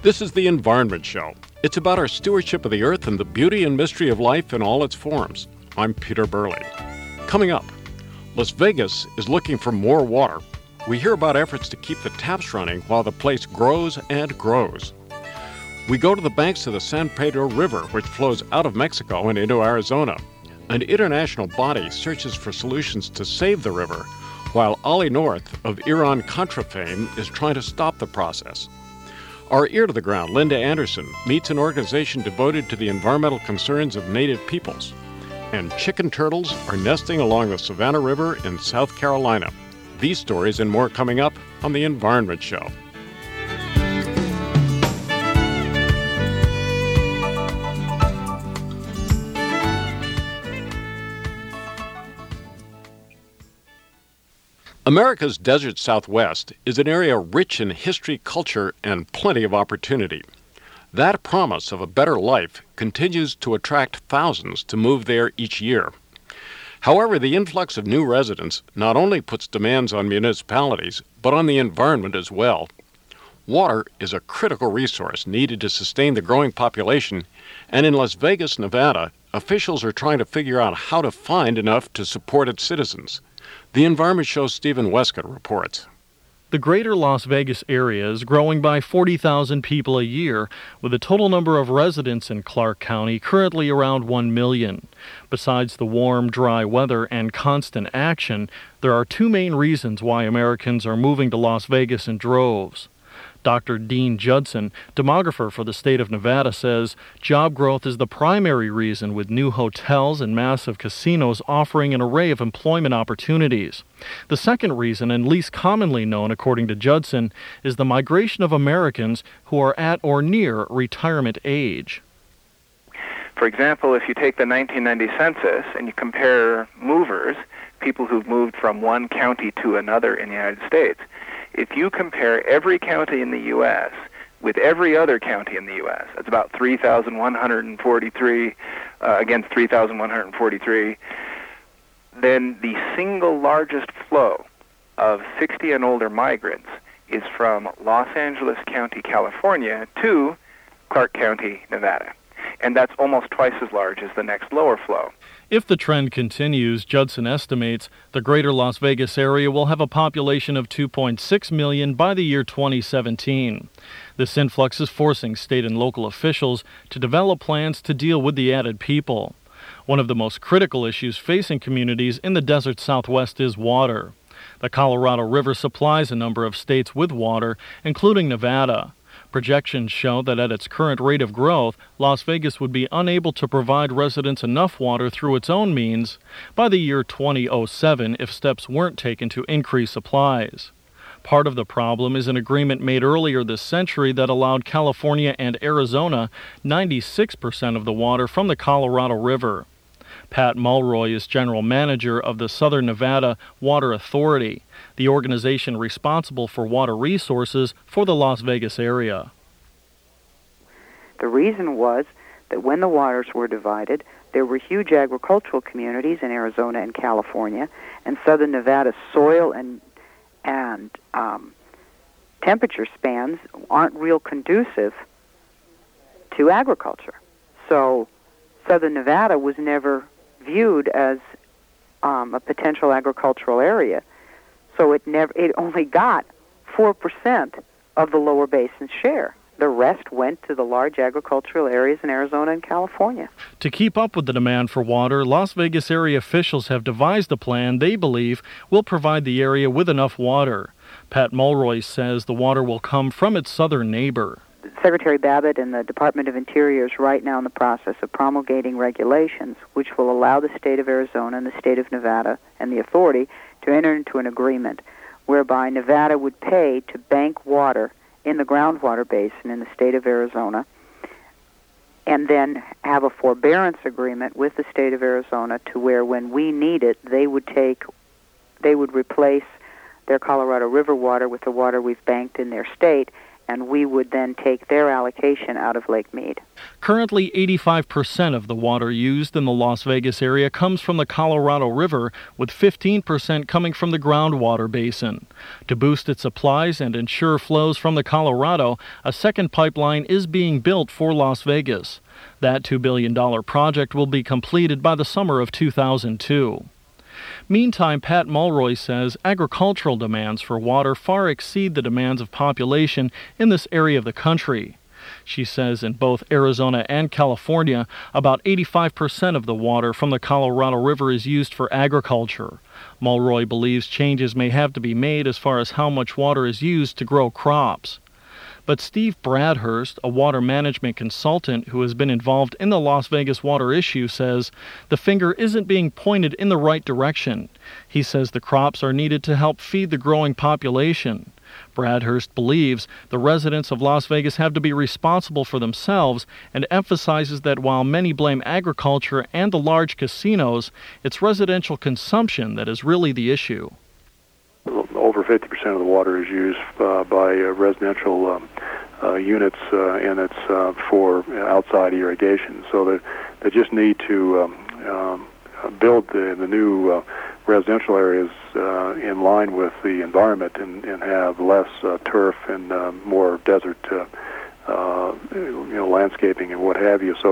This is the Environment Show. It's about our stewardship of the earth and the beauty and mystery of life in all its forms. I'm Peter Burley. Coming up, Las Vegas is looking for more water. We hear about efforts to keep the taps running while the place grows and grows. We go to the banks of the San Pedro River, which flows out of Mexico and into Arizona. An international body searches for solutions to save the river, while Ollie North of Iran-Contra fame is trying to stop the process. Our ear to the ground, Linda Anderson, meets an organization devoted to the environmental concerns of native peoples. And chicken turtles are nesting along the Savannah River in South Carolina. These stories and more coming up on The Environment Show. America's desert Southwest is an area rich in history, culture, and plenty of opportunity. That promise of a better life continues to attract thousands to move there each year. However, the influx of new residents not only puts demands on municipalities, but on the environment as well. Water is a critical resource needed to sustain the growing population, and in Las Vegas, Nevada, officials are trying to figure out how to find enough to support its citizens. The Environment Show's Stephen Westcott reports. The greater Las Vegas area is growing by 40,000 people a year, with a total number of residents in Clark County currently around 1 million. Besides the warm, dry weather and constant action, there are two main reasons why Americans are moving to Las Vegas in droves. Dr. Dean Judson, demographer for the state of Nevada, says job growth is the primary reason, with new hotels and massive casinos offering an array of employment opportunities. The second reason, and least commonly known according to Judson, is the migration of Americans who are at or near retirement age. For example, if you take the 1990 census and you compare movers, people who've moved from one county to another in the United States, if you compare every county in the U.S. with every other county in the U.S., that's about 3,143 against 3,143, then the single largest flow of 60 and older migrants is from Los Angeles County, California, to Clark County, Nevada. And that's almost twice as large as the next lower flow. If the trend continues, Judson estimates the greater Las Vegas area will have a population of 2.6 million by the year 2017. This influx is forcing state and local officials to develop plans to deal with the added people. One of the most critical issues facing communities in the desert Southwest is water. The Colorado River supplies a number of states with water, including Nevada. Projections show that at its current rate of growth, Las Vegas would be unable to provide residents enough water through its own means by the year 2007 if steps weren't taken to increase supplies. Part of the problem is an agreement made earlier this century that allowed California and Arizona 96% of the water from the Colorado River. Pat Mulroy is general manager of the Southern Nevada Water Authority, the organization responsible for water resources for the Las Vegas area. The reason was that when the waters were divided, there were huge agricultural communities in Arizona and California, and Southern Nevada's soil and temperature spans aren't real conducive to agriculture. So Southern Nevada was never viewed as a potential agricultural area. So it only got 4% of the lower basin share. The rest went to the large agricultural areas in Arizona and California. To keep up with the demand for water, Las Vegas area officials have devised a plan they believe will provide the area with enough water. Pat Mulroy says the water will come from its southern neighbor. Secretary Babbitt and the Department of Interior is right now in the process of promulgating regulations which will allow the state of Arizona and the state of Nevada and the authority to enter into an agreement whereby Nevada would pay to bank water in the groundwater basin in the state of Arizona and then have a forbearance agreement with the state of Arizona to where when we need it, they would replace their Colorado River water with the water we've banked in their state and we would then take their allocation out of Lake Mead. Currently, 85% of the water used in the Las Vegas area comes from the Colorado River, with 15% coming from the groundwater basin. To boost its supplies and ensure flows from the Colorado, a second pipeline is being built for Las Vegas. That $2 billion project will be completed by the summer of 2002. Meantime, Pat Mulroy says agricultural demands for water far exceed the demands of population in this area of the country. She says in both Arizona and California, about 85% of the water from the Colorado River is used for agriculture. Mulroy believes changes may have to be made as far as how much water is used to grow crops. But Steve Bradhurst, a water management consultant who has been involved in the Las Vegas water issue, says the finger isn't being pointed in the right direction. He says the crops are needed to help feed the growing population. Bradhurst believes the residents of Las Vegas have to be responsible for themselves and emphasizes that while many blame agriculture and the large casinos, it's residential consumption that is really the issue. Over 50% of the water is used by residential units, and it's for outside irrigation. So they just need to build the new residential areas in line with the environment and have less turf and more desert, landscaping and what have you.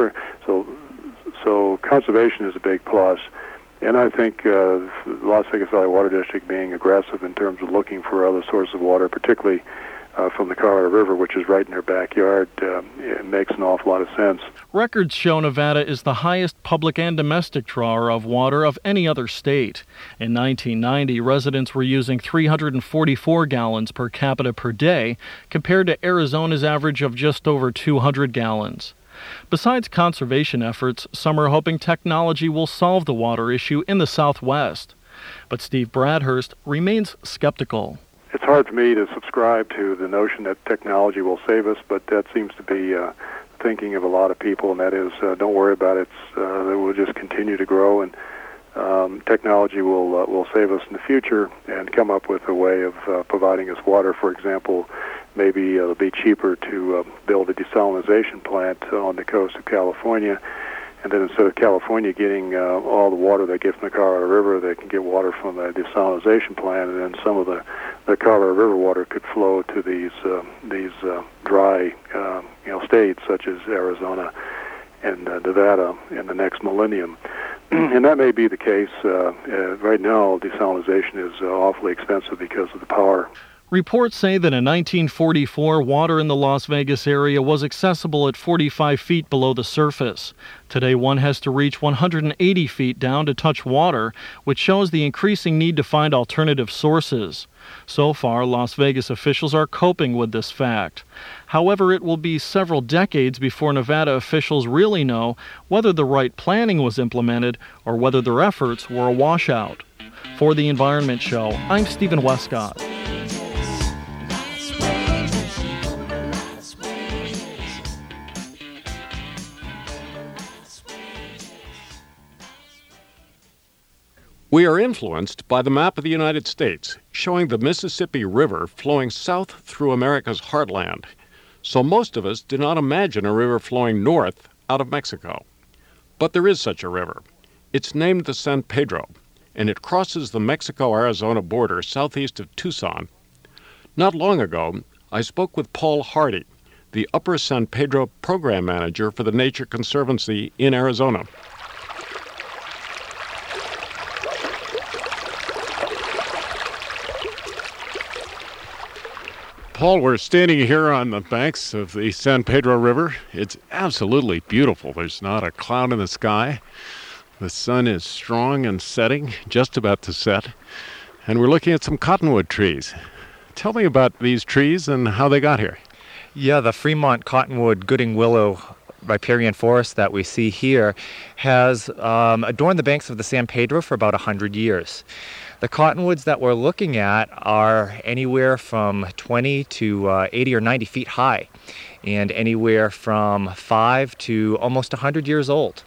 So conservation is a big plus. And I think the Las Vegas Valley Water District being aggressive in terms of looking for other sources of water, particularly from the Colorado River, which is right in their backyard, it makes an awful lot of sense. Records show Nevada is the highest public and domestic drawer of water of any other state. In 1990, residents were using 344 gallons per capita per day, compared to Arizona's average of just over 200 gallons. Besides conservation efforts, some are hoping technology will solve the water issue in the Southwest. But Steve Bradhurst remains skeptical. It's hard for me to subscribe to the notion that technology will save us, but that seems to be thinking of a lot of people, and that is, don't worry about it. It will just continue to grow, and technology will save us in the future and come up with a way of providing us water. For example, maybe it'll be cheaper to build a desalination plant on the coast of California, and then instead of California getting all the water they get from the Colorado River, they can get water from the desalination plant, and then some of the Colorado River water could flow to these dry states such as Arizona and Nevada in the next millennium. And that may be the case. Right now, desalination is awfully expensive because of the power. Reports say that in 1944, water in the Las Vegas area was accessible at 45 feet below the surface. Today, one has to reach 180 feet down to touch water, which shows the increasing need to find alternative sources. So far, Las Vegas officials are coping with this fact. However, it will be several decades before Nevada officials really know whether the right planning was implemented or whether their efforts were a washout. For The Environment Show, I'm Stephen Westcott. We are influenced by the map of the United States, showing the Mississippi River flowing south through America's heartland. So most of us do not imagine a river flowing north out of Mexico. But there is such a river. It's named the San Pedro, and it crosses the Mexico-Arizona border southeast of Tucson. Not long ago, I spoke with Paul Hardy, the Upper San Pedro Program Manager for the Nature Conservancy in Arizona. Paul, we're standing here on the banks of the San Pedro River. It's absolutely beautiful. There's not a cloud in the sky. The sun is strong and setting, just about to set. And we're looking at some cottonwood trees. Tell me about these trees and how they got here. Yeah, the Fremont Cottonwood Gooding Willow riparian forest that we see here has adorned the banks of the San Pedro for about 100 years. The cottonwoods that we're looking at are anywhere from 20 to 80 or 90 feet high, and anywhere from 5 to almost 100 years old.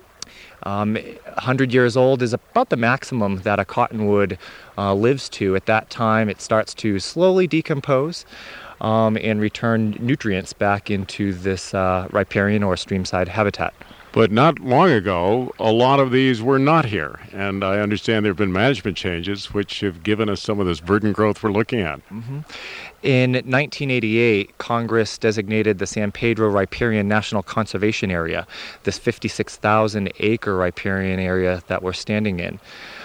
100 years old is about the maximum that a cottonwood lives to. At that time, it starts to slowly decompose. and return nutrients back into this riparian or streamside habitat. But not long ago, a lot of these were not here, and I understand there have been management changes which have given us some of this verdant growth we're looking at. Mm-hmm. In 1988, Congress designated the San Pedro Riparian National Conservation Area, this 56,000-acre riparian area that we're standing in.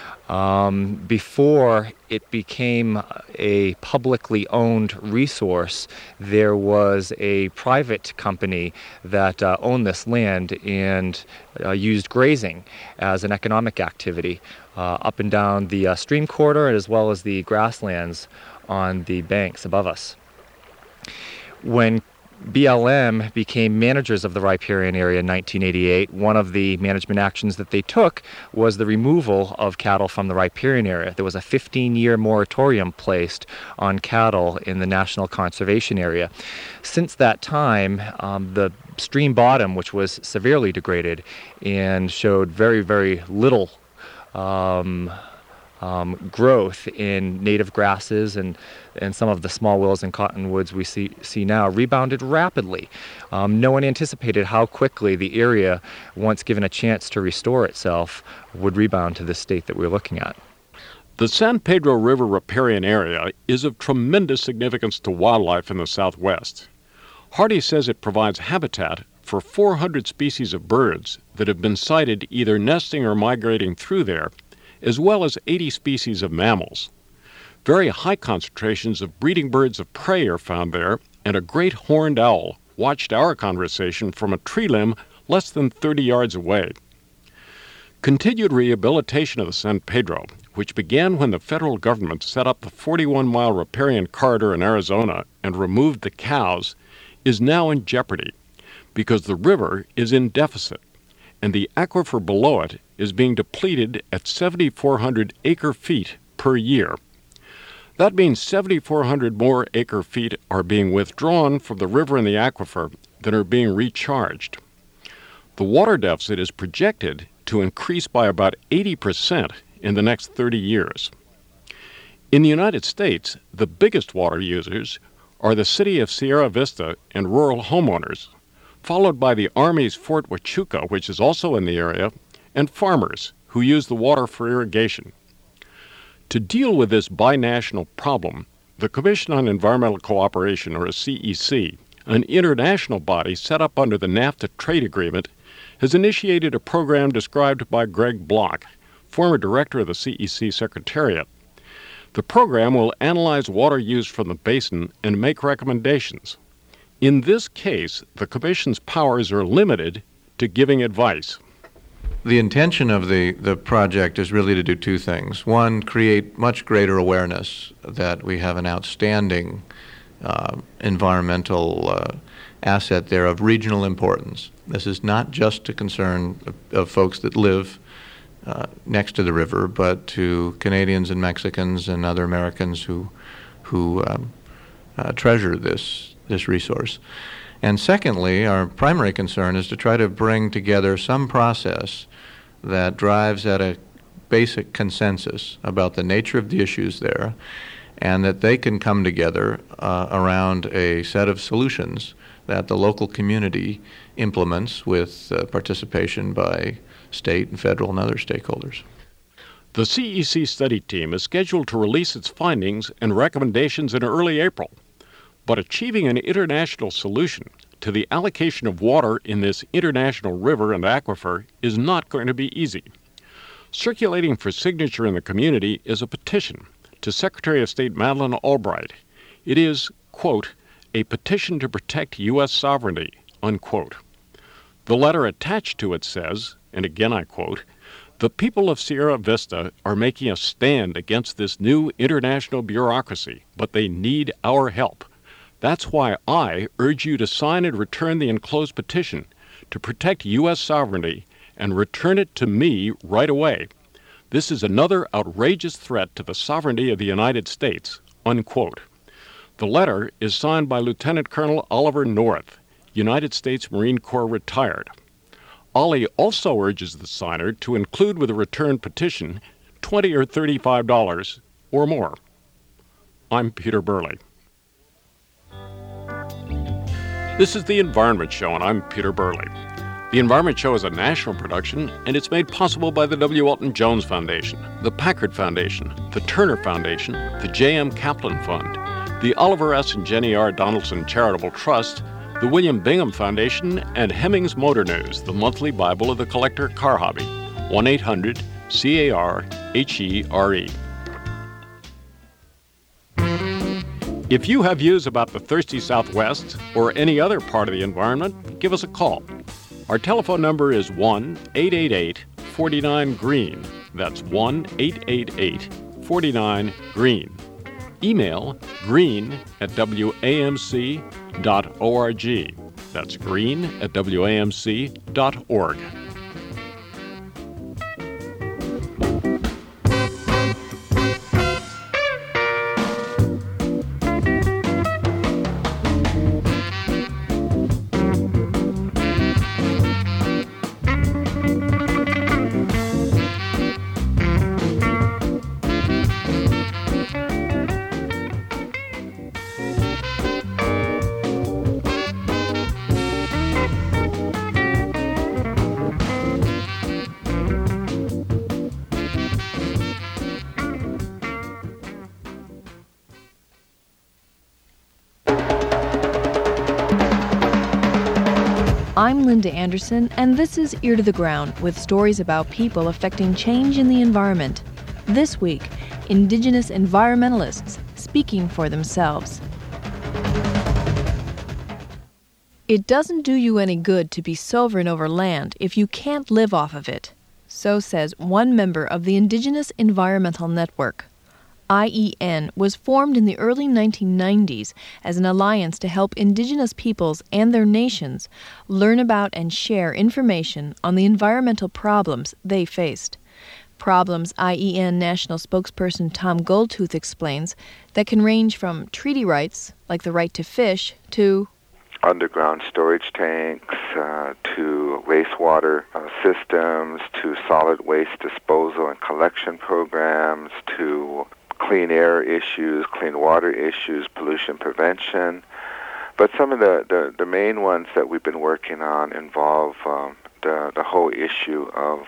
Before it became a publicly owned resource, there was a private company that owned this land and used grazing as an economic activity up and down the stream corridor as well as the grasslands on the banks above us. When BLM became managers of the riparian area in 1988, one of the management actions that they took was the removal of cattle from the riparian area. There was a 15-year moratorium placed on cattle in the National Conservation Area. Since that time, the stream bottom, which was severely degraded and showed very, very little growth in native grasses and some of the small willows and cottonwoods we see now, rebounded rapidly. No one anticipated how quickly the area, once given a chance to restore itself, would rebound to the state that we're looking at. The San Pedro River riparian area is of tremendous significance to wildlife in the Southwest. Hardy says it provides habitat for 400 species of birds that have been sighted either nesting or migrating through there, as well as 80 species of mammals. Very high concentrations of breeding birds of prey are found there, and a great horned owl watched our conversation from a tree limb less than 30 yards away. Continued rehabilitation of the San Pedro, which began when the federal government set up the 41-mile riparian corridor in Arizona and removed the cows, is now in jeopardy because the river is in deficit, and the aquifer below it is being depleted at 7,400 acre-feet per year. That means 7,400 more acre-feet are being withdrawn from the river and the aquifer than are being recharged. The water deficit is projected to increase by about 80% in the next 30 years. In the United States, the biggest water users are the city of Sierra Vista and rural homeowners, followed by the Army's Fort Huachuca, which is also in the area, and farmers who use the water for irrigation. To deal with this binational problem, the Commission on Environmental Cooperation, or CEC, an international body set up under the NAFTA trade agreement, has initiated a program described by Greg Block, former director of the CEC Secretariat. The program will analyze water use from the basin and make recommendations. In this case, the Commission's powers are limited to giving advice. The intention of the project is really to do two things. One, create much greater awareness that we have an outstanding environmental asset there of regional importance. This is not just a concern of folks that live next to the river, but to Canadians and Mexicans and other Americans who treasure this resource. And secondly, our primary concern is to try to bring together some process that drives at a basic consensus about the nature of the issues there, and that they can come together around a set of solutions that the local community implements with participation by state and federal and other stakeholders. The CEC study team is scheduled to release its findings and recommendations in early April. But achieving an international solution to the allocation of water in this international river and aquifer is not going to be easy. Circulating for signature in the community is a petition to Secretary of State Madeleine Albright. It is, quote, a petition to protect U.S. sovereignty, unquote. The letter attached to it says, and again I quote, the people of Sierra Vista are making a stand against this new international bureaucracy, but they need our help. That's why I urge you to sign and return the enclosed petition to protect U.S. sovereignty and return it to me right away. This is another outrageous threat to the sovereignty of the United States, unquote. The letter is signed by Lieutenant Colonel Oliver North, United States Marine Corps retired. Ollie also urges the signer to include with the return petition $20 or $35 or more. I'm Peter Burley. This is The Environment Show, and I'm Peter Burley. The Environment Show is a national production, and it's made possible by the W. Walton Jones Foundation, the Packard Foundation, the Turner Foundation, the J.M. Kaplan Fund, the Oliver S. and Jenny R. Donaldson Charitable Trust, the William Bingham Foundation, and Hemmings Motor News, the monthly Bible of the collector car hobby. 1-800-CAR-HERE. If you have views about the thirsty Southwest or any other part of the environment, give us a call. Our telephone number is 1-888-49-GREEN. That's 1-888-49-GREEN. Email green@wamc.org. That's green@wamc.org. I'm Linda Anderson, and this is Ear to the Ground, with stories about people affecting change in the environment. This week, Indigenous environmentalists speaking for themselves. It doesn't do you any good to be sovereign over land if you can't live off of it. So says one member of the Indigenous Environmental Network. IEN was formed in the early 1990s as an alliance to help Indigenous peoples and their nations learn about and share information on the environmental problems they faced. Problems IEN national spokesperson Tom Goldtooth explains that can range from treaty rights, like the right to fish, to underground storage tanks, to wastewater systems, to solid waste disposal and collection programs, to clean air issues, clean water issues, pollution prevention. But some of the main ones that we've been working on involve the whole issue of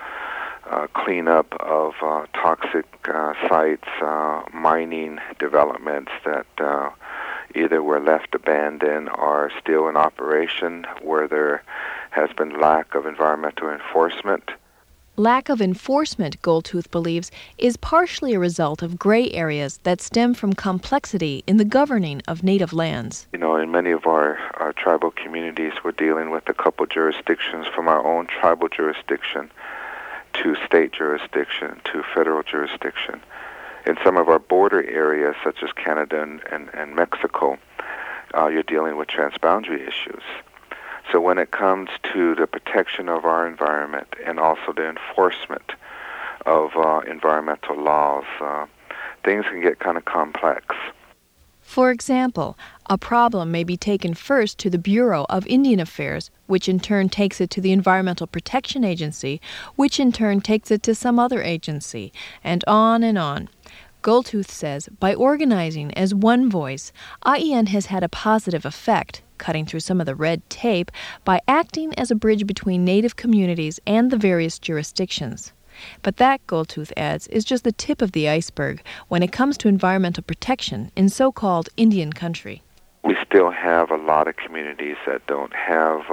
cleanup of toxic sites, mining developments that either were left abandoned or still in operation, where there has been lack of environmental enforcement. Lack of enforcement, Goldtooth believes, is partially a result of gray areas that stem from complexity in the governing of native lands. You know, in many of our tribal communities, we're dealing with a couple jurisdictions, from our own tribal jurisdiction to state jurisdiction to federal jurisdiction. In some of our border areas, such as Canada and Mexico, you're dealing with transboundary issues. So when it comes to the protection of our environment and also the enforcement of environmental laws, things can get kind of complex. For example, a problem may be taken first to the Bureau of Indian Affairs, which in turn takes it to the Environmental Protection Agency, which in turn takes it to some other agency, and on and on. Goldtooth says by organizing as one voice, IEN has had a positive effect, cutting through some of the red tape by acting as a bridge between Native communities and the various jurisdictions. But that, Goldtooth adds, is just the tip of the iceberg when it comes to environmental protection in so-called Indian country. We still have a lot of communities that don't have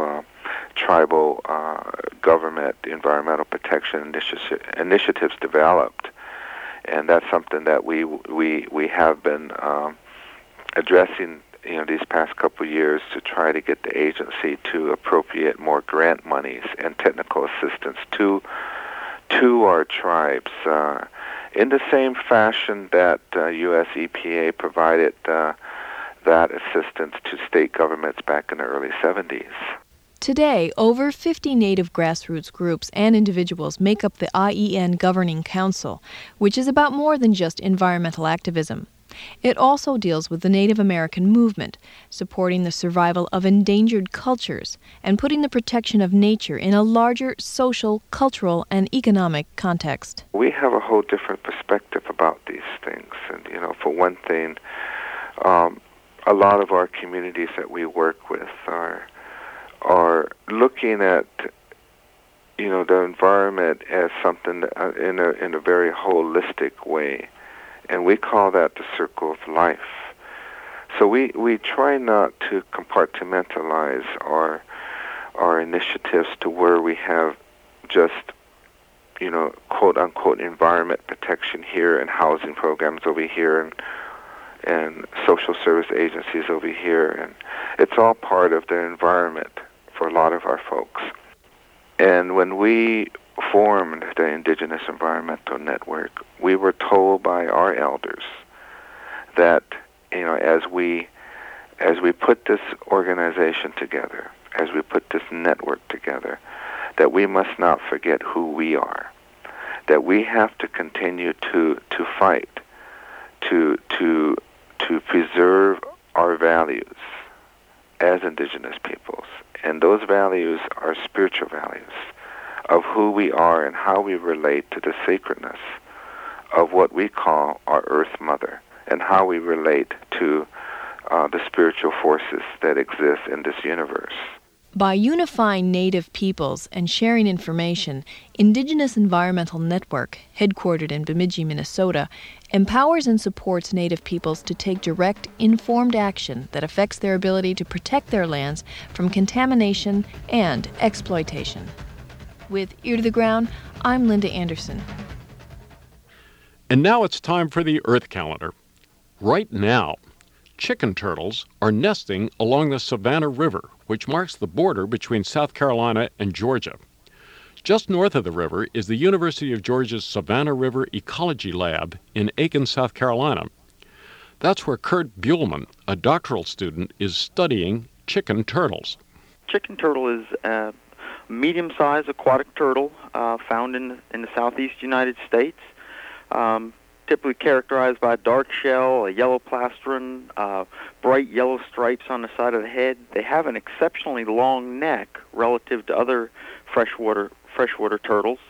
tribal government environmental protection initiatives developed. And that's something that we have been addressing, these past couple of years, to try to get the agency to appropriate more grant monies and technical assistance to our tribes, in the same fashion that U.S. EPA provided that assistance to state governments back in the early 70s. Today, over 50 Native grassroots groups and individuals make up the IEN Governing Council, which is about more than just environmental activism. It also deals with the Native American movement, supporting the survival of endangered cultures, and putting the protection of nature in a larger social, cultural, and economic context. We have a whole different perspective about these things. And, for one thing, a lot of our communities that we work with are looking at the environment as something in a very holistic way, and we call that the circle of life. So we try not to compartmentalize our initiatives to where we have just quote unquote environment protection here and housing programs over here and social service agencies over here, and it's all part of the environment for a lot of our folks. And when we formed the Indigenous Environmental Network, we were told by our elders that as we put this organization together, as we put this network together, that we must not forget who we are, that we have to continue to fight to preserve our values as Indigenous peoples. And those values are spiritual values of who we are and how we relate to the sacredness of what we call our Earth Mother, and how we relate to the spiritual forces that exist in this universe. By unifying Native peoples and sharing information, Indigenous Environmental Network, headquartered in Bemidji, Minnesota, empowers and supports Native peoples to take direct, informed action that affects their ability to protect their lands from contamination and exploitation. With Ear to the Ground, I'm Linda Anderson. And now it's time for the Earth Calendar. Right now, chicken turtles are nesting along the Savannah River, which marks the border between South Carolina and Georgia. Just north of the river is the University of Georgia's Savannah River Ecology Lab in Aiken, South Carolina. That's where Kurt Buhlman, a doctoral student, is studying chicken turtles. Chicken turtle is a medium-sized aquatic turtle found in the southeast United States. Typically characterized by a dark shell, a yellow plastron, bright yellow stripes on the side of the head. They have an exceptionally long neck relative to other freshwater turtles.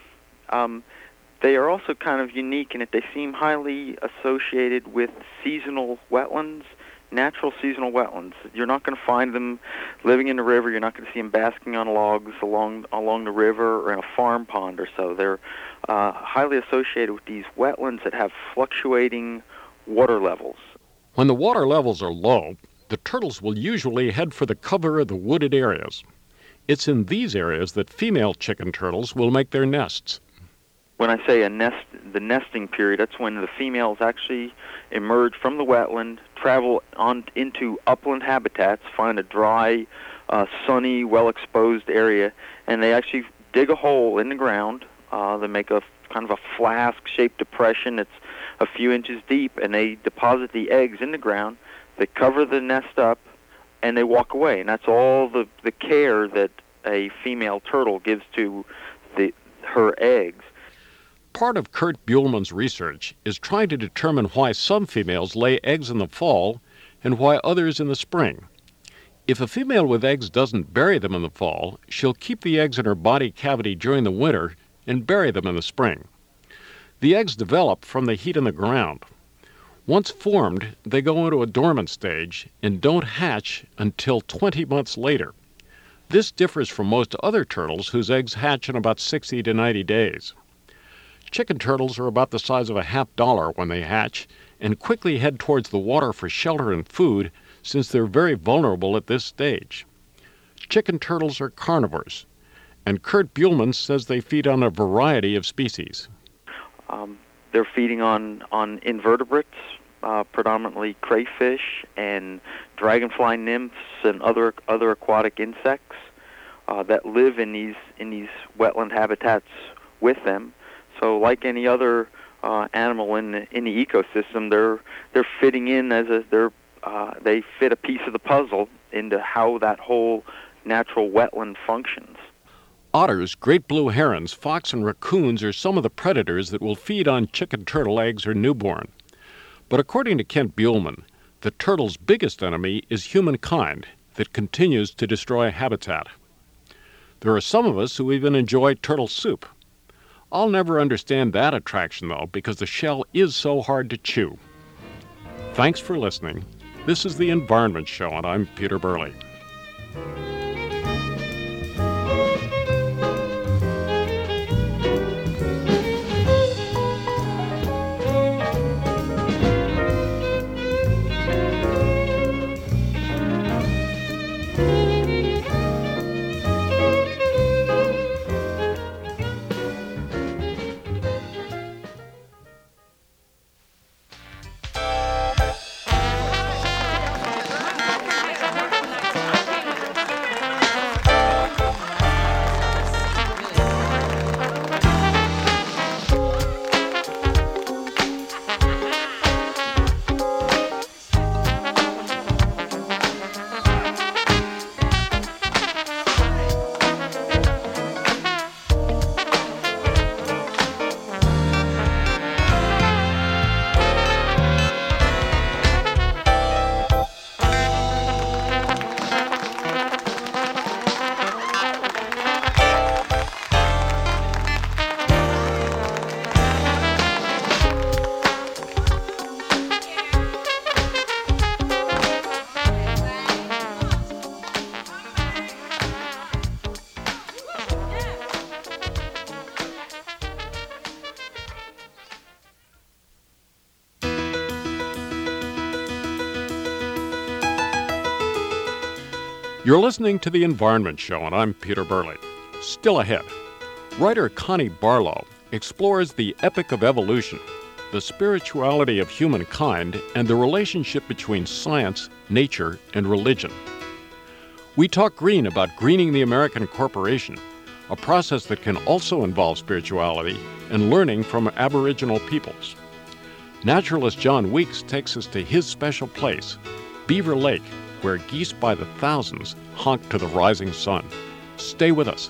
They are also kind of unique in that they seem highly associated with seasonal wetlands, natural seasonal wetlands. You're not going to find them living in the river. You're not going to see them basking on logs along the river or in a farm pond or so. They're highly associated with these wetlands that have fluctuating water levels. When the water levels are low, the turtles will usually head for the cover of the wooded areas. It's in these areas that female chicken turtles will make their nests. When I say the nesting period, that's when the females actually emerge from the wetland, travel on into upland habitats, find a dry, sunny, well-exposed area, and they actually dig a hole in the ground. They make a kind of a flask-shaped depression that's a few inches deep, and they deposit the eggs in the ground. They cover the nest up, and they walk away. And that's all the care that a female turtle gives to her eggs. Part of Kurt Buhlman's research is trying to determine why some females lay eggs in the fall and why others in the spring. If a female with eggs doesn't bury them in the fall, she'll keep the eggs in her body cavity during the winter and bury them in the spring. The eggs develop from the heat in the ground. Once formed, they go into a dormant stage and don't hatch until 20 months later. This differs from most other turtles whose eggs hatch in about 60 to 90 days. Chicken turtles are about the size of a $50 when they hatch and quickly head towards the water for shelter and food since they're very vulnerable at this stage. Chicken turtles are carnivores, and Kurt Buhlman says they feed on a variety of species. They're feeding on invertebrates, predominantly crayfish and dragonfly nymphs and other aquatic insects that live in these wetland habitats with them. So, like any other animal in the ecosystem, they're fitting in they fit a piece of the puzzle into how that whole natural wetland functions. Otters, great blue herons, fox, and raccoons are some of the predators that will feed on chicken turtle eggs or newborn. But according to Kent Buhlman, the turtle's biggest enemy is humankind that continues to destroy habitat. There are some of us who even enjoy turtle soup. I'll never understand that attraction, though, because the shell is so hard to chew. Thanks for listening. This is The Environment Show, and I'm Peter Burley. You're listening to The Environment Show, and I'm Peter Burley. Still ahead, writer Connie Barlow explores the epic of evolution, the spirituality of humankind, and the relationship between science, nature, and religion. We talk green about greening the American corporation, a process that can also involve spirituality and learning from Aboriginal peoples. Naturalist John Weeks takes us to his special place, Beaver Lake, where geese by the thousands honk to the rising sun. Stay with us.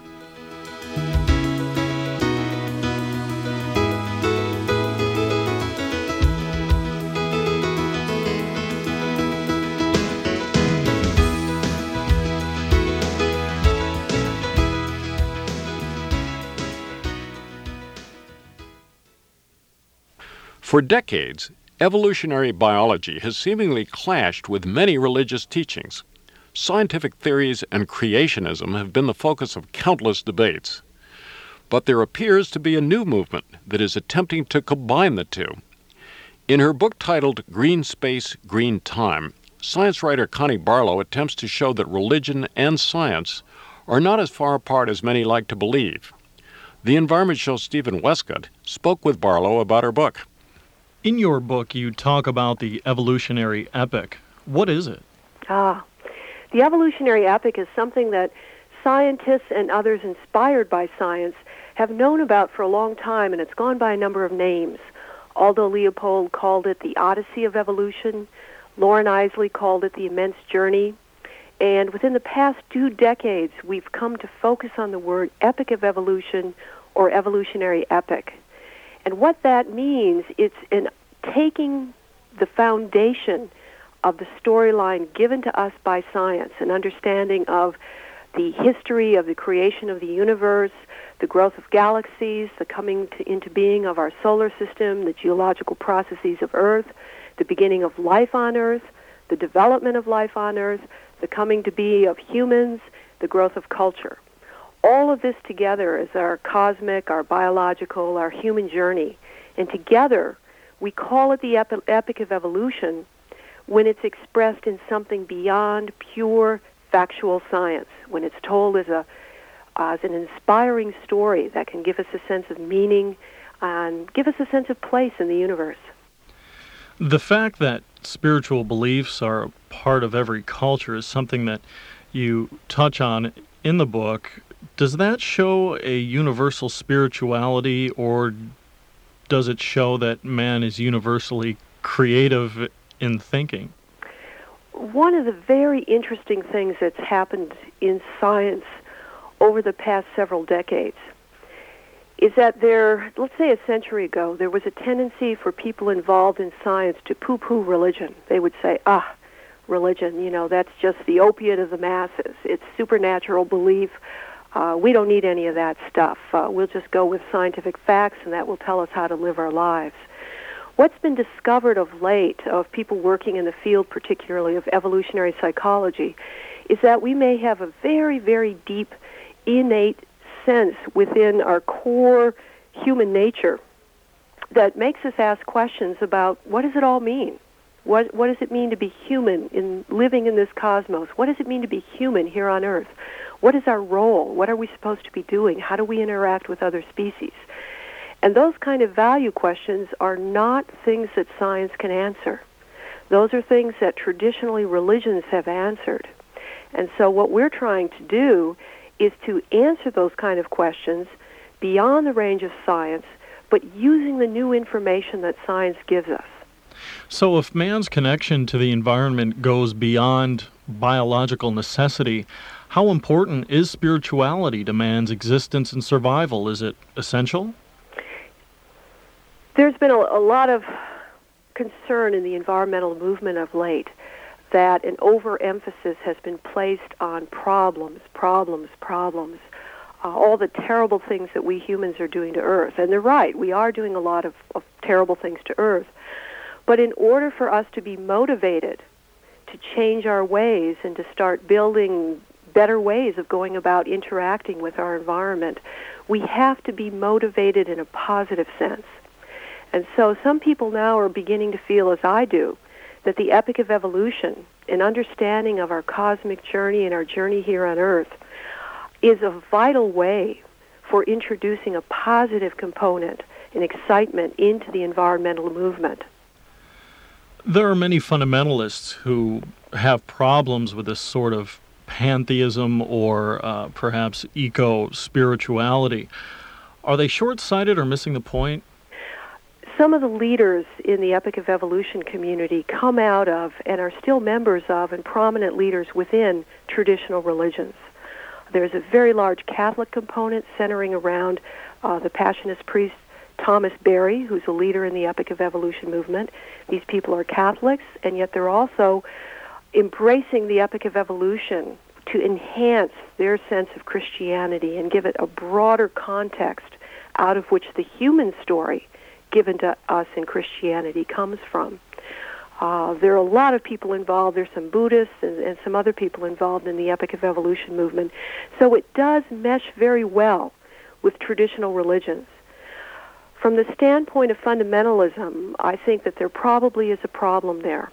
For decades, evolutionary biology has seemingly clashed with many religious teachings. Scientific theories and creationism have been the focus of countless debates. But there appears to be a new movement that is attempting to combine the two. In her book titled Green Space, Green Time, science writer Connie Barlow attempts to show that religion and science are not as far apart as many like to believe. The Environment Show's Stephen Westcott spoke with Barlow about her book. In your book, you talk about the evolutionary epic. What is it? The evolutionary epic is something that scientists and others inspired by science have known about for a long time, and it's gone by a number of names. Aldo Leopold called it the Odyssey of Evolution. Loren Eiseley called it the Immense Journey. And within the past 2 decades, we've come to focus on the word epic of evolution or evolutionary epic. And what that means, it's in taking the foundation of the storyline given to us by science, an understanding of the history of the creation of the universe, the growth of galaxies, the coming into being of our solar system, the geological processes of Earth, the beginning of life on Earth, the development of life on Earth, the coming to be of humans, the growth of culture. All of this together is our cosmic, our biological, our human journey. And together, we call it the epic of evolution when it's expressed in something beyond pure factual science, when it's told as an inspiring story that can give us a sense of meaning and give us a sense of place in the universe. The fact that spiritual beliefs are part of every culture is something that you touch on in the book. Does that show a universal spirituality, or does it show that man is universally creative in thinking? One of the very interesting things that's happened in science over the past several decades is that let's say a century ago, there was a tendency for people involved in science to poo-poo religion. They would say, religion, that's just the opiate of the masses. It's supernatural belief. We don't need any of that stuff. We'll just go with scientific facts, and that will tell us how to live our lives. What's been discovered of late, of people working in the field particularly of evolutionary psychology, is that we may have a very, very deep, innate sense within our core human nature that makes us ask questions about what does it all mean? What does it mean to be human in living in this cosmos? What does it mean to be human here on Earth? What is our role? What are we supposed to be doing? How do we interact with other species? And those kind of value questions are not things that science can answer. Those are things that traditionally religions have answered. And so what we're trying to do is to answer those kind of questions beyond the range of science, but using the new information that science gives us. So if man's connection to the environment goes beyond biological necessity, how important is spirituality to man's existence and survival? Is it essential? There's been a lot of concern in the environmental movement of late that an overemphasis has been placed on problems, all the terrible things that we humans are doing to Earth. And they're right, we are doing a lot of terrible things to Earth. But in order for us to be motivated to change our ways and to start building better ways of going about interacting with our environment, we have to be motivated in a positive sense. And so some people now are beginning to feel, as I do, that the epic of evolution, an understanding of our cosmic journey and our journey here on Earth, is a vital way for introducing a positive component and excitement into the environmental movement. There are many fundamentalists who have problems with this sort of pantheism or perhaps eco-spirituality. Are they short-sighted or missing the point? Some of the leaders in the Epic of Evolution community come out of and are still members of and prominent leaders within traditional religions. There's a very large Catholic component centering around the Passionist priest Thomas Berry, who's a leader in the Epic of Evolution movement. These people are Catholics, and yet they're also embracing the Epic of Evolution to enhance their sense of Christianity and give it a broader context out of which the human story given to us in Christianity comes from. There are a lot of people involved. There's some Buddhists and some other people involved in the Epic of Evolution movement. So it does mesh very well with traditional religions. From the standpoint of fundamentalism, I think that there probably is a problem there.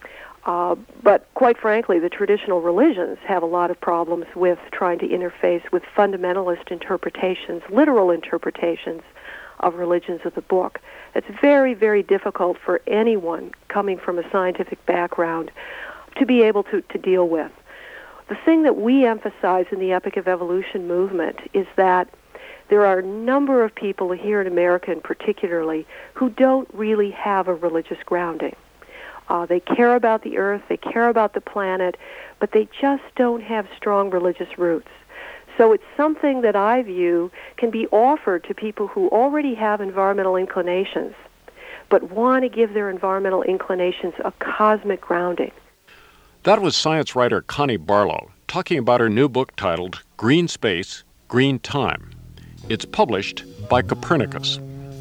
But quite frankly, the traditional religions have a lot of problems with trying to interface with fundamentalist interpretations, literal interpretations of religions of the book. It's very, very difficult for anyone coming from a scientific background to be able to deal with. The thing that we emphasize in the Epic of Evolution movement is that there are a number of people here in America in particularly who don't really have a religious grounding. They care about the earth, they care about the planet, but they just don't have strong religious roots. So it's something that I view can be offered to people who already have environmental inclinations, but want to give their environmental inclinations a cosmic grounding. That was science writer Connie Barlow talking about her new book titled Green Space, Green Time. It's published by Copernicus.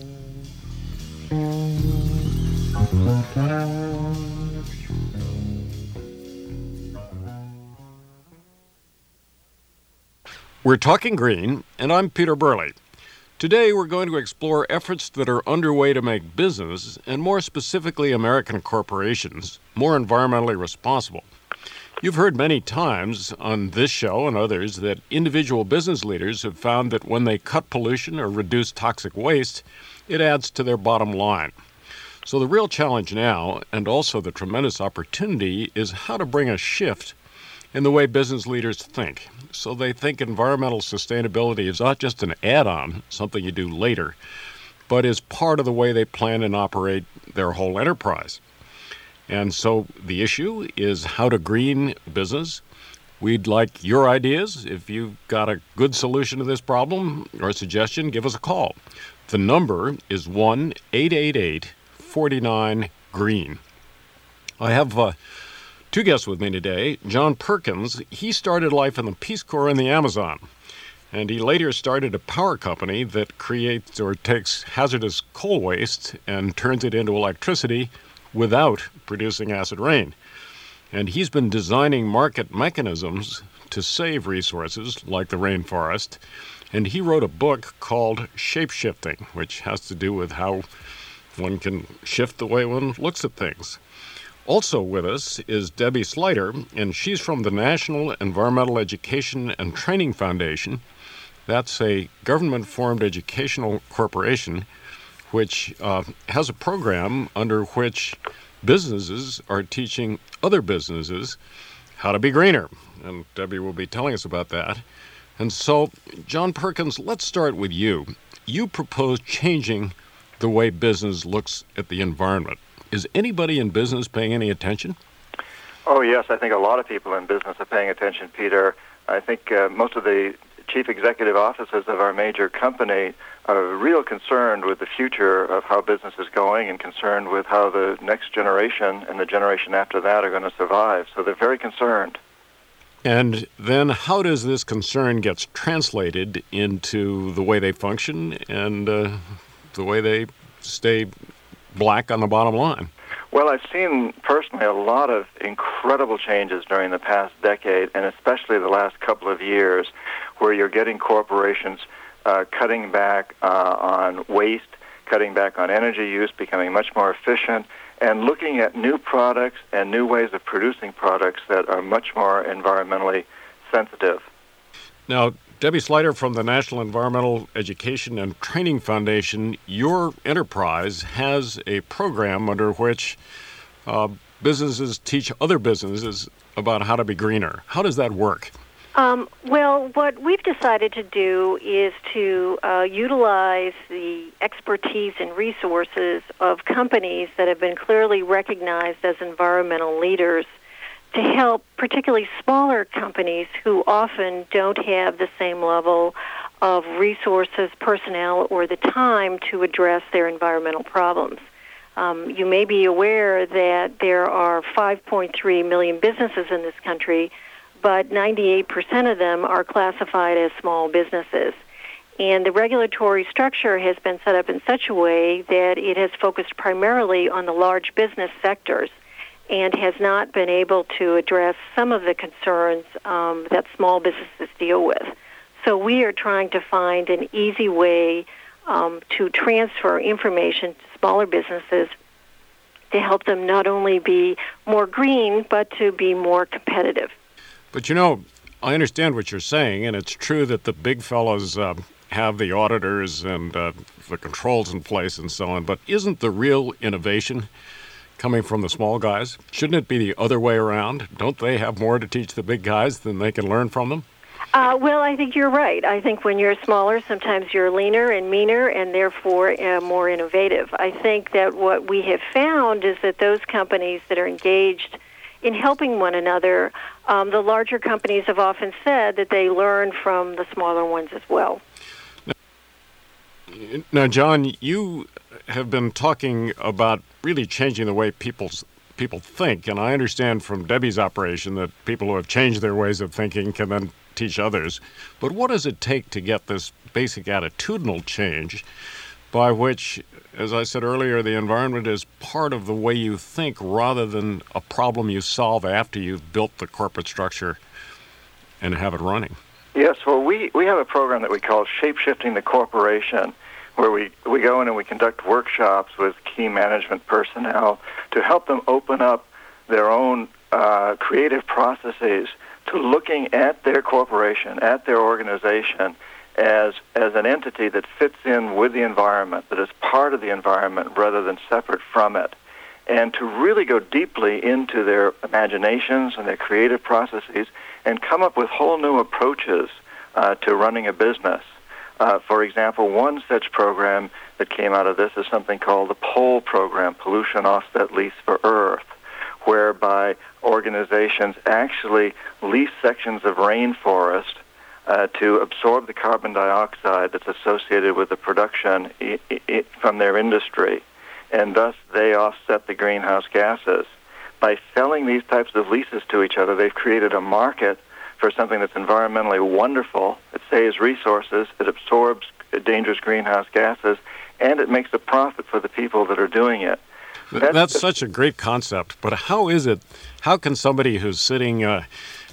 We're talking green, and I'm Peter Burley. Today we're going to explore efforts that are underway to make business, and more specifically American corporations, more environmentally responsible. You've heard many times on this show and others that individual business leaders have found that when they cut pollution or reduce toxic waste, it adds to their bottom line. So the real challenge now, and also the tremendous opportunity, is how to bring a shift in the way business leaders think. So they think environmental sustainability is not just an add-on, something you do later, but is part of the way they plan and operate their whole enterprise. And so the issue is how to green business. We'd like your ideas. If you've got a good solution to this problem or a suggestion, give us a call. The number is 1-888-49-GREEN. I have two guests with me today. John Perkins, he started life in the Peace Corps in the Amazon. And he later started a power company that creates or takes hazardous coal waste and turns it into electricity without producing acid rain. And he's been designing market mechanisms to save resources like the rainforest. And he wrote a book called Shape-Shifting, which has to do with how one can shift the way one looks at things. Also with us is Debbie Slider, and she's from the National Environmental Education and Training Foundation. That's a government-formed educational corporation which has a program under which businesses are teaching other businesses how to be greener. And Debbie will be telling us about that. And so, John Perkins, let's start with you. You propose changing the way business looks at the environment. Is anybody in business paying any attention? Oh, yes. I think a lot of people in business are paying attention, Peter. I think most of the chief executive officers of our major company are real concerned with the future of how business is going and concerned with how the next generation and the generation after that are going to survive. So they're very concerned. And then how does this concern get translated into the way they function and the way they stay black on the bottom line? Well, I've seen personally a lot of incredible changes during the past decade, and especially the last couple of years, where you're getting corporations cutting back on waste, cutting back on energy use, becoming much more efficient, and looking at new products and new ways of producing products that are much more environmentally sensitive. Now, Debbie Slider from the National Environmental Education and Training Foundation, your enterprise has a program under which businesses teach other businesses about how to be greener. How does that work? Well, what we've decided to do is to utilize the expertise and resources of companies that have been clearly recognized as environmental leaders to help particularly smaller companies who often don't have the same level of resources, personnel, or the time to address their environmental problems. You may be aware that there are 5.3 million businesses in this country, but 98% of them are classified as small businesses. And the regulatory structure has been set up in such a way that it has focused primarily on the large business sectors and has not been able to address some of the concerns that small businesses deal with. So we are trying to find an easy way to transfer information to smaller businesses to help them not only be more green, but to be more competitive. But you know, I understand what you're saying, and it's true that the big fellows have the auditors and the controls in place and so on, but isn't the real innovation coming from the small guys? Shouldn't it be the other way around? Don't they have more to teach the big guys than they can learn from them? Well, I think you're right. I think when you're smaller, sometimes you're leaner and meaner and therefore more innovative. I think that what we have found is that those companies that are engaged in helping one another, the larger companies have often said that they learn from the smaller ones as well. Now, John, you have been talking about really changing the way people think, and I understand from Debbie's operation that people who have changed their ways of thinking can then teach others. But what does it take to get this basic attitudinal change by which, as I said earlier, the environment is part of the way you think rather than a problem you solve after you've built the corporate structure and have it running? Yes, well, we have a program that we call Shape-Shifting the Corporation, where we go in and we conduct workshops with key management personnel to help them open up their own creative processes to looking at their corporation, at their organization, as an entity that fits in with the environment, that is part of the environment rather than separate from it, and to really go deeply into their imaginations and their creative processes and come up with whole new approaches to running a business. For example, one such program that came out of this is something called the POLE program, Pollution Offset Lease for Earth, whereby organizations actually lease sections of rainforest to absorb the carbon dioxide that's associated with the production from their industry, and thus they offset the greenhouse gases. By selling these types of leases to each other, they've created a market for something that's environmentally wonderful. It saves resources, it absorbs dangerous greenhouse gases, and it makes a profit for the people that are doing it. That's such a great concept, but how can somebody who's sitting at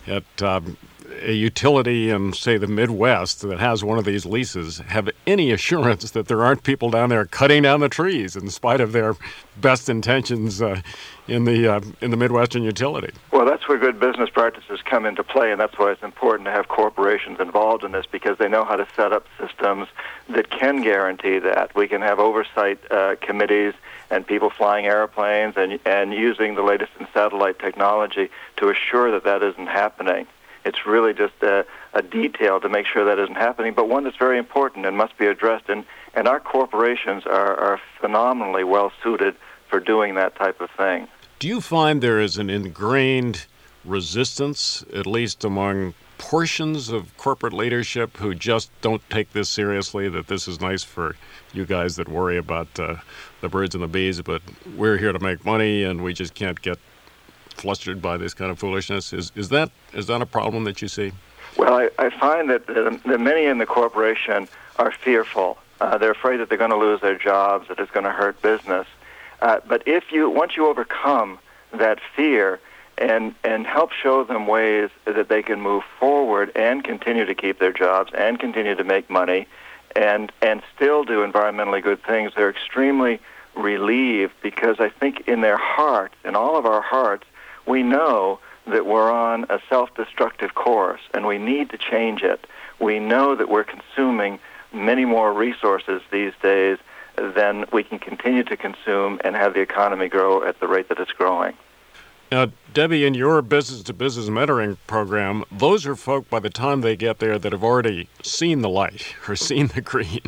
a utility in, say, the Midwest that has one of these leases have any assurance that there aren't people down there cutting down the trees in spite of their best intentions in the Midwestern utility? Well, that's where good business practices come into play, and that's why it's important to have corporations involved in this, because they know how to set up systems that can guarantee that. We can have oversight committees and people flying airplanes and using the latest in satellite technology to assure that that isn't happening. It's really just a detail to make sure that isn't happening, but one that's very important and must be addressed. And our corporations are phenomenally well-suited for doing that type of thing. Do you find there is an ingrained resistance, at least among portions of corporate leadership who just don't take this seriously, that this is nice for you guys that worry about the birds and the bees, but we're here to make money and we just can't get flustered by this kind of foolishness? Is that a problem that you see? Well, I find that many in the corporation are fearful. They're afraid that they're going to lose their jobs, that it's going to hurt business. But once you overcome that fear and help show them ways that they can move forward and continue to keep their jobs and continue to make money and still do environmentally good things, they're extremely relieved, because I think in their hearts, in all of our hearts, we know that we're on a self-destructive course, and we need to change it. We know that we're consuming many more resources these days than we can continue to consume and have the economy grow at the rate that it's growing. Now, Debbie, in your business-to-business mentoring program, those are folk by the time they get there that have already seen the light or seen the green.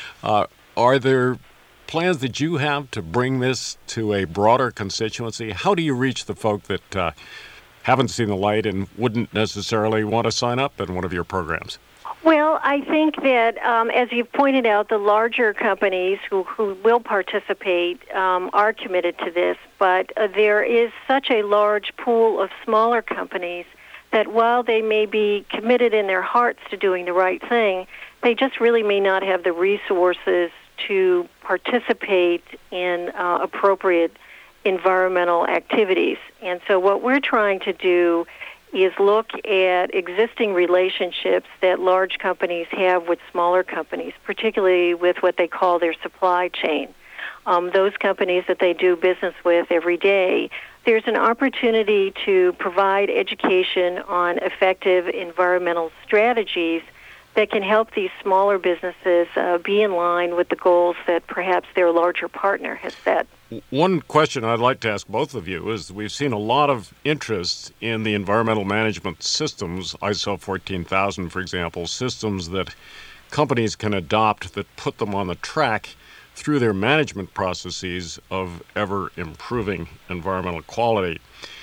Are there plans that you have to bring this to a broader constituency? How do you reach the folk that haven't seen the light and wouldn't necessarily want to sign up in one of your programs? Well, I think that, as you've pointed out, the larger companies who will participate are committed to this, but there is such a large pool of smaller companies that while they may be committed in their hearts to doing the right thing, they just really may not have the resources to participate in appropriate environmental activities. And so what we're trying to do is look at existing relationships that large companies have with smaller companies, particularly with what they call their supply chain. Those companies that they do business with every day, there's an opportunity to provide education on effective environmental strategies that can help these smaller businesses be in line with the goals that perhaps their larger partner has set. One question I'd like to ask both of you is we've seen a lot of interest in the environmental management systems, ISO 14000, for example, systems that companies can adopt that put them on the track through their management processes of ever-improving environmental quality.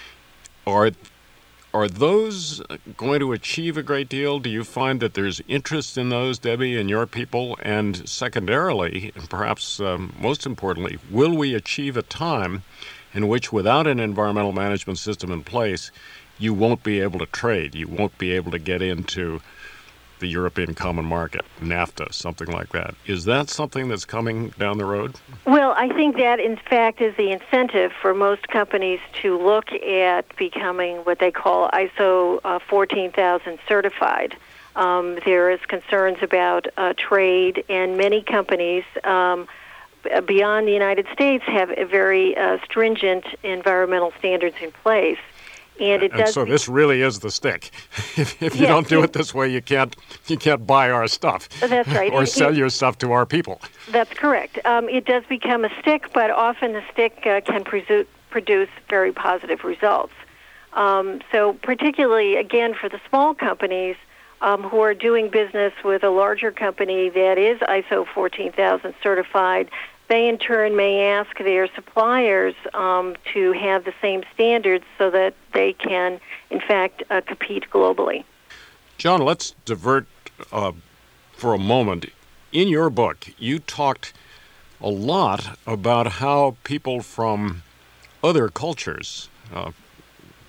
Are those going to achieve a great deal? Do you find that there's interest in those, Debbie, and your people? And secondarily, and perhaps most importantly, will we achieve a time in which without an environmental management system in place, you won't be able to trade, you won't be able to get into the European Common Market, NAFTA, something like that? Is that something that's coming down the road? Well, I think that, in fact, is the incentive for most companies to look at becoming what they call ISO 14000 certified. There is concerns about trade, and many companies beyond the United States have a very stringent environmental standards in place. And so this really is the stick. If you don't do it this way, you can't buy our stuff. That's right. Or sell your stuff to our people. That's correct. It does become a stick, but often the stick can produce very positive results. So particularly, again, for the small companies who are doing business with a larger company that is ISO 14000 certified, they in turn may ask their suppliers to have the same standards so that they can, in fact, compete globally. John, let's divert for a moment. In your book, you talked a lot about how people from other cultures,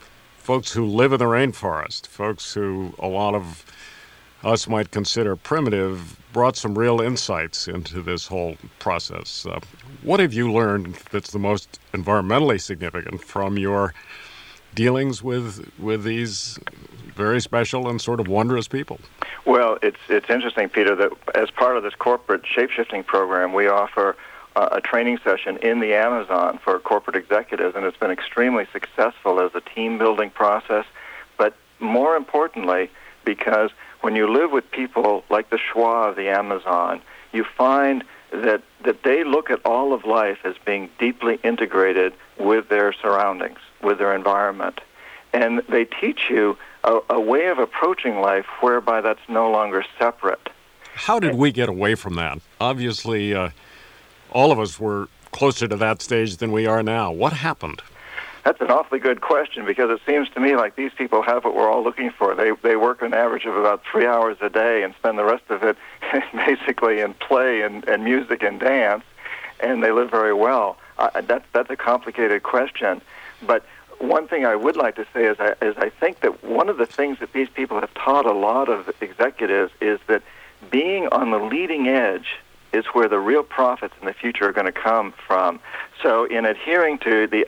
folks who live in the rainforest, folks who a lot of us might consider primitive, brought some real insights into this whole process. What have you learned that's the most environmentally significant from your dealings with these very special and sort of wondrous people? Well, it's interesting, Peter, that as part of this corporate shape-shifting program, we offer a training session in the Amazon for corporate executives, and it's been extremely successful as a team-building process, but more importantly, because when you live with people like the Shuar of the Amazon, you find that they look at all of life as being deeply integrated with their surroundings, with their environment. And they teach you a way of approaching life whereby that's no longer separate. How did we get away from that? Obviously, all of us were closer to that stage than we are now. What happened? That's an awfully good question, because it seems to me like these people have what we're all looking for. They work an average of about 3 hours a day and spend the rest of it basically in play and music and dance, and they live very well. That's a complicated question. But one thing I would like to say is I think that one of the things that these people have taught a lot of executives is that being on the leading edge is where the real profits in the future are going to come from. So in adhering to the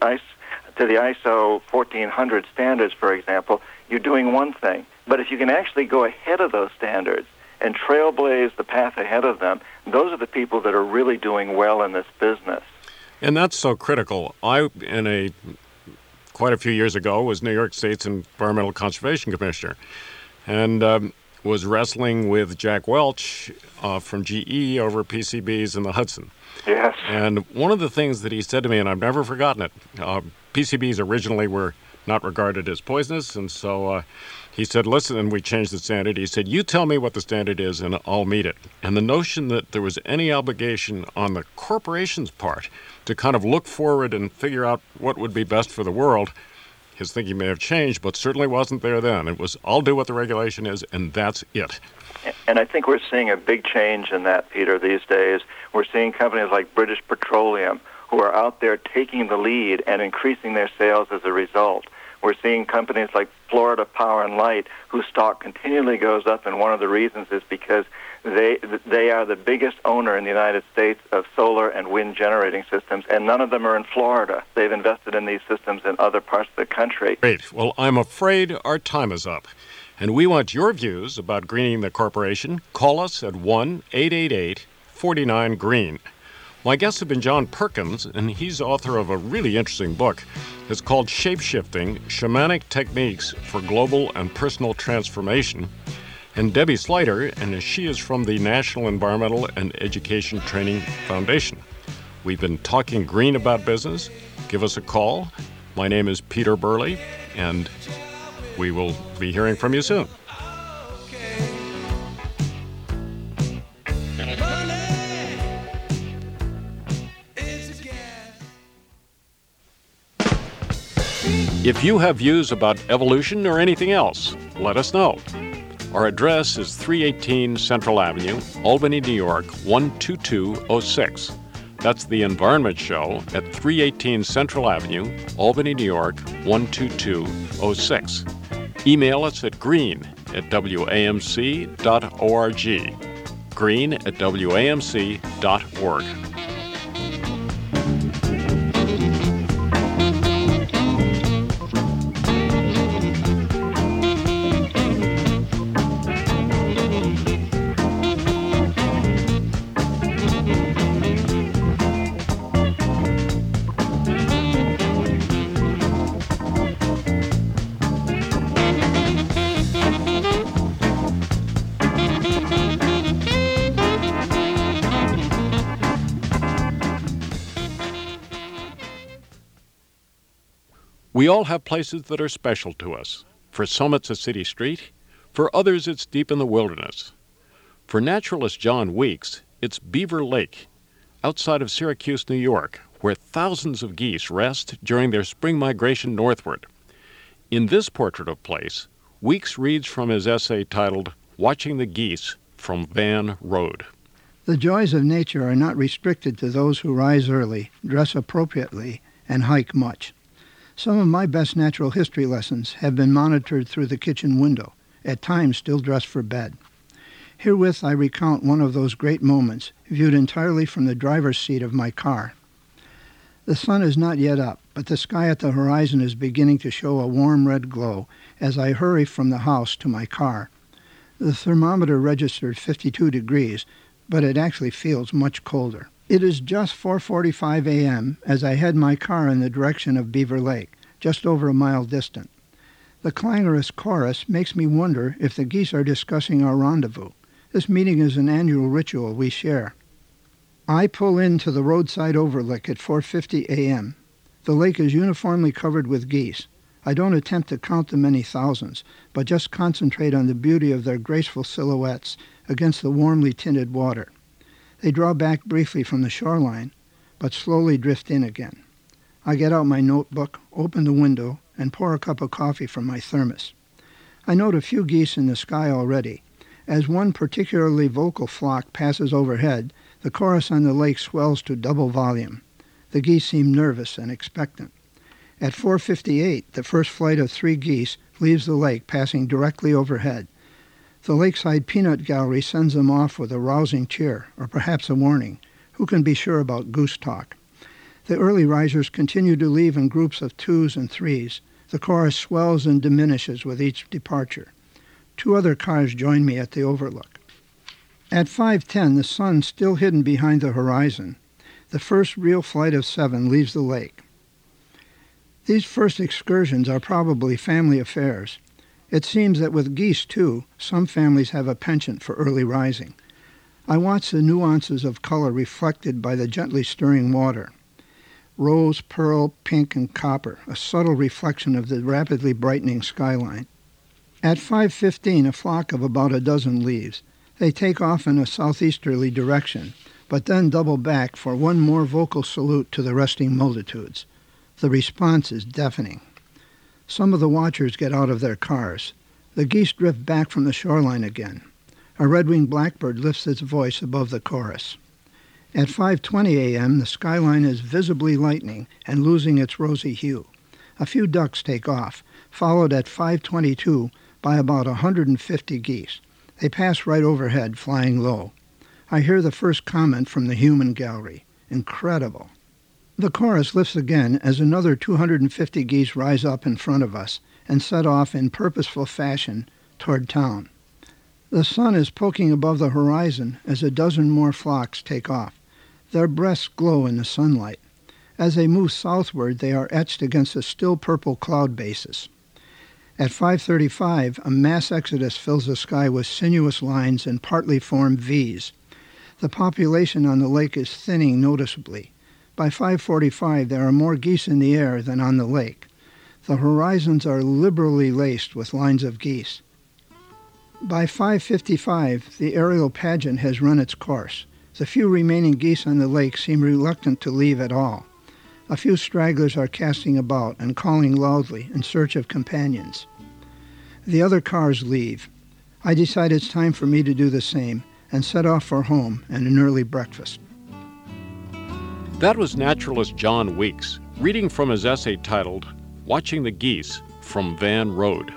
ISO 1400 standards, for example, you're doing one thing. But if you can actually go ahead of those standards and trailblaze the path ahead of them, those are the people that are really doing well in this business. And that's so critical. Quite a few years ago, was New York State's Environmental Conservation Commissioner, and was wrestling with Jack Welch from GE over PCBs in the Hudson. Yes. And one of the things that he said to me, and I've never forgotten it, PCBs originally were not regarded as poisonous, and so he said, listen, and we changed the standard. He said, you tell me what the standard is, and I'll meet it. And the notion that there was any obligation on the corporation's part to kind of look forward and figure out what would be best for the world, his thinking may have changed, but certainly wasn't there then. It was, I'll do what the regulation is, and that's it. And I think we're seeing a big change in that, Peter, these days. We're seeing companies like British Petroleum who are out there taking the lead and increasing their sales as a result. We're seeing companies like Florida Power and Light, whose stock continually goes up, and one of the reasons is because they are the biggest owner in the United States of solar and wind generating systems, and none of them are in Florida. They've invested in these systems in other parts of the country. Great. Well, I'm afraid our time is up, and we want your views about greening the corporation. Call us at 1-888-49-GREEN. My guests have been John Perkins, and he's author of a really interesting book. It's called Shape-Shifting, Shamanic Techniques for Global and Personal Transformation. And Debbie Slider, and she is from the National Environmental and Education Training Foundation. We've been talking green about business. Give us a call. My name is Peter Burley, and we will be hearing from you soon. If you have views about evolution or anything else, let us know. Our address is 318 Central Avenue, Albany, New York, 12206. That's The Environment Show at 318 Central Avenue, Albany, New York, 12206. Email us at green@wamc.org. green@wamc.org. We all have places that are special to us. For some, it's a city street. For others, it's deep in the wilderness. For naturalist John Weeks, it's Beaver Lake, outside of Syracuse, New York, where thousands of geese rest during their spring migration northward. In this portrait of place, Weeks reads from his essay titled Watching the Geese from Van Road. The joys of nature are not restricted to those who rise early, dress appropriately, and hike much. Some of my best natural history lessons have been monitored through the kitchen window, at times still dressed for bed. Herewith I recount one of those great moments, viewed entirely from the driver's seat of my car. The sun is not yet up, but the sky at the horizon is beginning to show a warm red glow as I hurry from the house to my car. The thermometer registered 52 degrees, but it actually feels much colder. It is just 4:45 a.m. as I head my car in the direction of Beaver Lake, just over a mile distant. The clangorous chorus makes me wonder if the geese are discussing our rendezvous. This meeting is an annual ritual we share. I pull into the roadside overlook at 4:50 a.m. The lake is uniformly covered with geese. I don't attempt to count the many thousands, but just concentrate on the beauty of their graceful silhouettes against the warmly tinted water. They draw back briefly from the shoreline, but slowly drift in again. I get out my notebook, open the window, and pour a cup of coffee from my thermos. I note a few geese in the sky already. As one particularly vocal flock passes overhead, the chorus on the lake swells to double volume. The geese seem nervous and expectant. At 4:58, the first flight of 3 geese leaves the lake, passing directly overhead. The lakeside peanut gallery sends them off with a rousing cheer, or perhaps a warning. Who can be sure about goose talk? The early risers continue to leave in groups of 2s and 3s. The chorus swells and diminishes with each departure. 2 other cars join me at the overlook. At 5:10, the sun still hidden behind the horizon, the first real flight of 7 leaves the lake. These first excursions are probably family affairs. It seems that with geese, too, some families have a penchant for early rising. I watch the nuances of color reflected by the gently stirring water. Rose, pearl, pink, and copper, a subtle reflection of the rapidly brightening skyline. At 5:15, a flock of about a dozen leaves. They take off in a southeasterly direction, but then double back for one more vocal salute to the resting multitudes. The response is deafening. Some of the watchers get out of their cars. The geese drift back from the shoreline again. A red-winged blackbird lifts its voice above the chorus. At 5:20 a.m., the skyline is visibly lightening and losing its rosy hue. A few ducks take off, followed at 5:22 by about 150 geese. They pass right overhead, flying low. I hear the first comment from the human gallery. Incredible. The chorus lifts again as another 250 geese rise up in front of us and set off in purposeful fashion toward town. The sun is poking above the horizon as a dozen more flocks take off. Their breasts glow in the sunlight. As they move southward, they are etched against a still purple cloud basis. At 5:35, a mass exodus fills the sky with sinuous lines and partly formed V's. The population on the lake is thinning noticeably. By 5:45, there are more geese in the air than on the lake. The horizons are liberally laced with lines of geese. By 5:55, the aerial pageant has run its course. The few remaining geese on the lake seem reluctant to leave at all. A few stragglers are casting about and calling loudly in search of companions. The other cars leave. I decide it's time for me to do the same and set off for home and an early breakfast. That was naturalist John Weeks, reading from his essay titled, Watching the Geese from Van Road.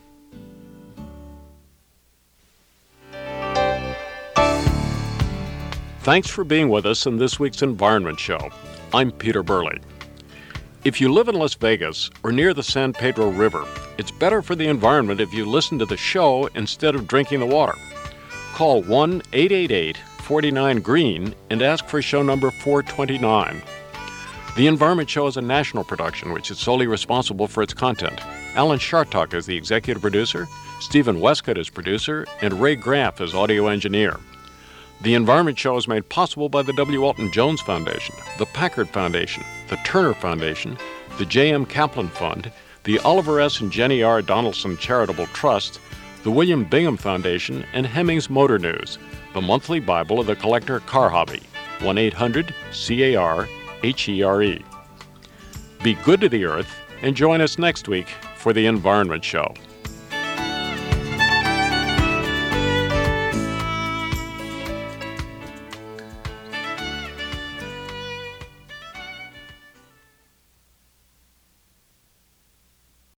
Thanks for being with us in this week's Environment Show. I'm Peter Burley. If you live in Las Vegas or near the San Pedro River, it's better for the environment if you listen to the show instead of drinking the water. Call 1-888-49-GREEN and ask for show number 429. The Environment Show is a national production which is solely responsible for its content. Alan Shartok is the executive producer, Stephen Westcott is producer, and Ray Graff is audio engineer. The Environment Show is made possible by the W. Walton Jones Foundation, the Packard Foundation, the Turner Foundation, the J.M. Kaplan Fund, the Oliver S. and Jenny R. Donaldson Charitable Trust, the William Bingham Foundation, and Hemmings Motor News, the monthly Bible of the collector car hobby, 1-800-CAR-HERE. Be good to the earth and join us next week for the Environment Show.